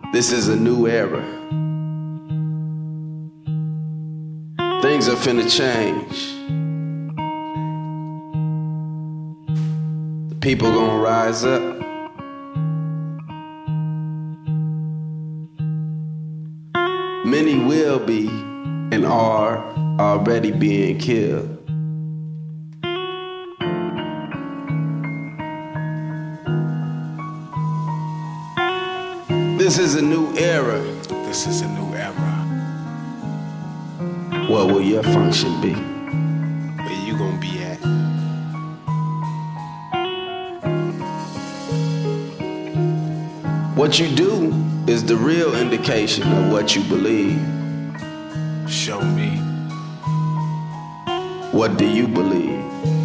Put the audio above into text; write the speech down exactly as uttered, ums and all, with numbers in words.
This is a new era. Things are finna change. The people gonna rise up. Many will be and are already being killed. This is a new era. This is a new era. What will your function be? Where you gonna be at? What you do is the real indication of what you believe. Show me. What do you believe?